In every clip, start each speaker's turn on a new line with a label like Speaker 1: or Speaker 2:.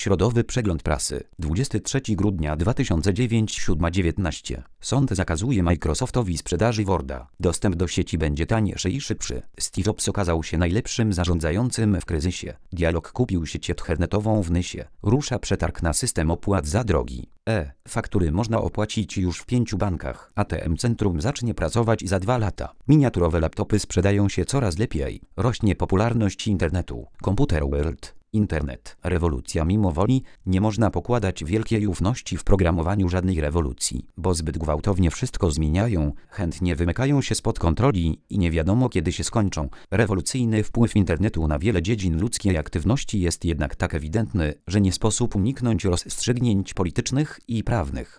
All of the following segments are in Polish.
Speaker 1: Środowy przegląd prasy. 23 grudnia 2009 7:19. Sąd zakazuje Microsoftowi sprzedaży Worda. Dostęp do sieci będzie tańszy i szybszy. Steve Jobs okazał się najlepszym zarządzającym w kryzysie. Dialog kupił sieć internetową w Nysie. Rusza przetarg na system opłat za drogi. Faktury można opłacić już w 5 bankach. ATM Centrum zacznie pracować za 2 lata. Miniaturowe laptopy sprzedają się coraz lepiej. Rośnie popularność internetu. Computer World. Internet. Rewolucja mimo woli. Nie można pokładać wielkiej ufności w programowaniu żadnej rewolucji, bo zbyt gwałtownie wszystko zmieniają, chętnie wymykają się spod kontroli i nie wiadomo kiedy się skończą. Rewolucyjny wpływ internetu na wiele dziedzin ludzkiej aktywności jest jednak tak ewidentny, że nie sposób uniknąć rozstrzygnięć politycznych i prawnych.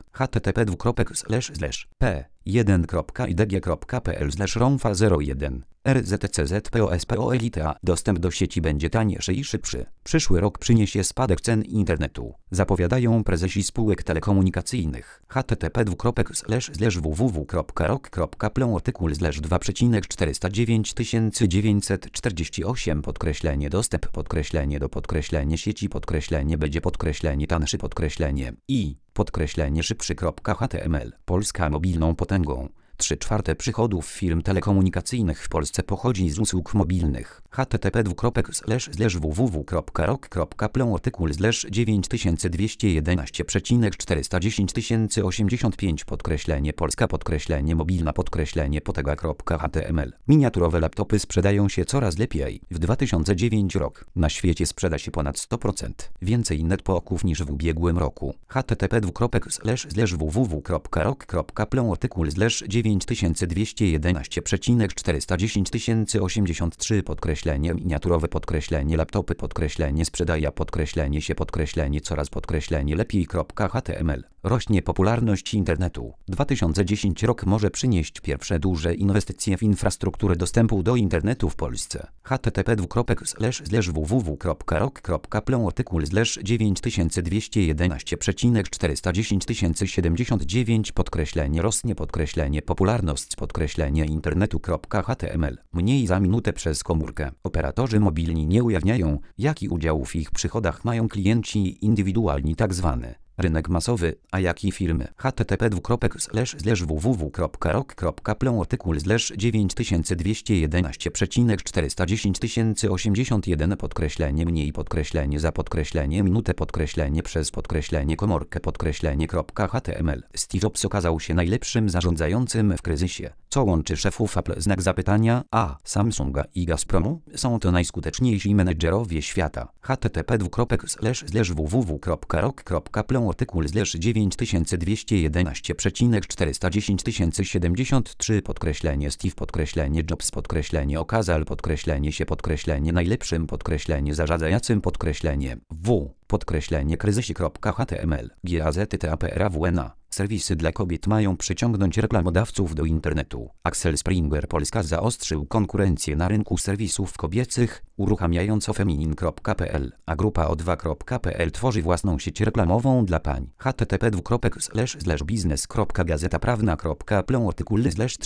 Speaker 1: http://p1.idg.pl/romfa01 RZCZPOSPOLITA. Dostęp do sieci będzie tańszy i szybszy. Przyszły rok przyniesie spadek cen internetu. Zapowiadają prezesi spółek telekomunikacyjnych. http://www.rok.pl artykuł /2.409 dostęp sieci będzie szybszy.html. Polska mobilną potęgą. 3/4 przychodów firm telekomunikacyjnych w Polsce pochodzi z usług mobilnych. http://www.rok.pl artykuł /91041085 Polska mobilna potęga.html. Miniaturowe laptopy sprzedają się coraz lepiej. W 2009 rok na świecie sprzeda się ponad 100% więcej netbooków niż w ubiegłym roku. http://www.rok.pl artykuł /91041083 miniaturowe laptopy sprzedaje coraz lepiej.html. Rośnie popularność internetu. 2010 rok może przynieść pierwsze duże inwestycje w infrastrukturę dostępu do internetu w Polsce. http://www.rok.pl artykuł /91041079 rośnie popularność internetu.html. Mniej za minutę przez komórkę. Operatorzy mobilni nie ujawniają, jaki udział w ich przychodach mają klienci indywidualni tzw. rynek masowy, a jak i firmy. http://www.rok.pl artykuł /291041081 mniej za minutę przez komórkę .html. Steve Jobs okazał się najlepszym zarządzającym w kryzysie. Co łączy szefów Apple? Znak zapytania. Samsunga i Gazpromu? Są to najskuteczniejsi menedżerowie świata. http://www.rok.pl artykuł /901041073 Steve Jobs okazał się najlepszym zarządzającym kryzysie.html. GAZTAPRAWNA. Serwisy dla kobiet mają przyciągnąć reklamodawców do internetu. Axel Springer Polska zaostrzył konkurencję na rynku serwisów kobiecych, uruchamiając feminin.pl, a grupa o2.pl tworzy własną sieć reklamową dla pań. http://biznes.gazetaprawna.pl artykuł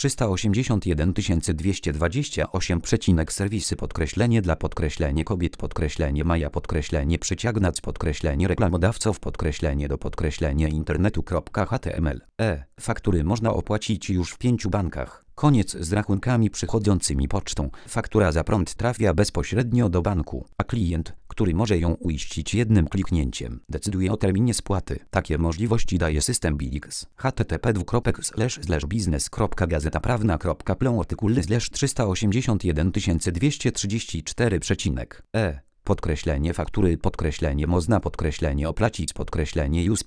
Speaker 1: /381228 serwisy dla kobiet maja przyciągnąc reklamodawców do internetu.html. Faktury można opłacić już w 5 bankach. Koniec z rachunkami przychodzącymi pocztą. Faktura za prąd trafia bezpośrednio do banku, a klient, który może ją uiścić jednym kliknięciem, decyduje o terminie spłaty. Takie możliwości daje system Billix. http://biznes.gazetaprawna.pl artykuł /381234. Faktury można opłacić już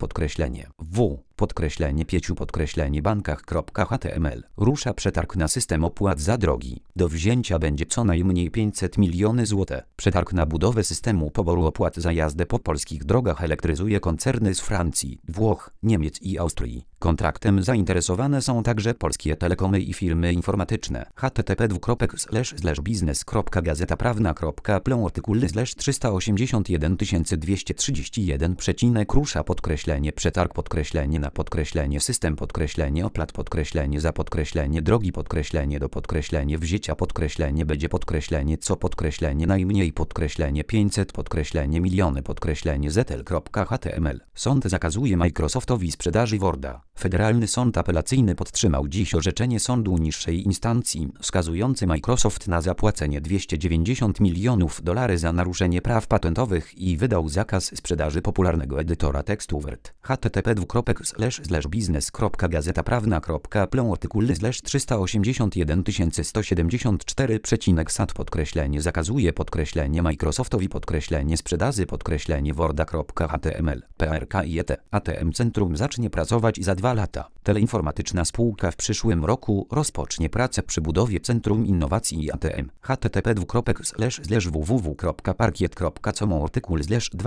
Speaker 1: w pięciu bankach.html. Rusza przetarg na system opłat za drogi. Do wzięcia będzie co najmniej 500 milionów złotych. Przetarg na budowę systemu poboru opłat za jazdę po polskich drogach elektryzuje koncerny z Francji, Włoch, Niemiec i Austrii. Kontraktem zainteresowane są także polskie telekomy i firmy informatyczne. http://biznes.gazetaprawna.pl artykuły /381231 rusza przetarg na system oplat za drogi do wzięcia będzie co najmniej 500 miliony ZL.html. Sąd zakazuje Microsoftowi sprzedaży Worda. Federalny Sąd Apelacyjny podtrzymał dziś orzeczenie sądu niższej instancji, skazujący Microsoft na zapłacenie $290 milionów za naruszenie praw patentowych i wydał zakaz sprzedaży popularnego edytora tekstu Word. http://biznes.gazetaprawna.pl artykuły /381174 SAT zakazuje Microsoftowi sprzedaży Worda.html. PRK i ATM Centrum zacznie pracować za 2 lata. Teleinformatyczna spółka w przyszłym roku rozpocznie pracę przy budowie Centrum Innowacji i ATM. http://www.parkiet.com artykuł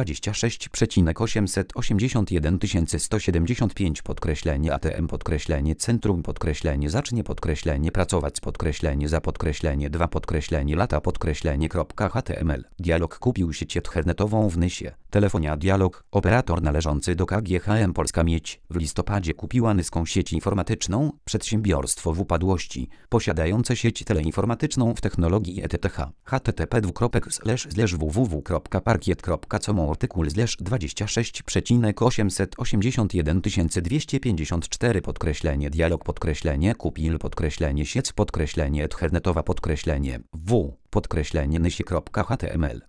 Speaker 1: /2681175 ATM Centrum zacznie pracować za 2 lata .html. Dialog kupił sieć ethernetową w Nysie. Telefonia Dialog, operator należący do KGHM Polska Miedź, w listopadzie kupiła nyską sieć informatyczną, przedsiębiorstwo w upadłości, posiadające sieć teleinformatyczną w technologii ETTH. http://www.parkiet.com artykuł /2681254 Dialog kupil sieć ethernetowa w Nysie.html.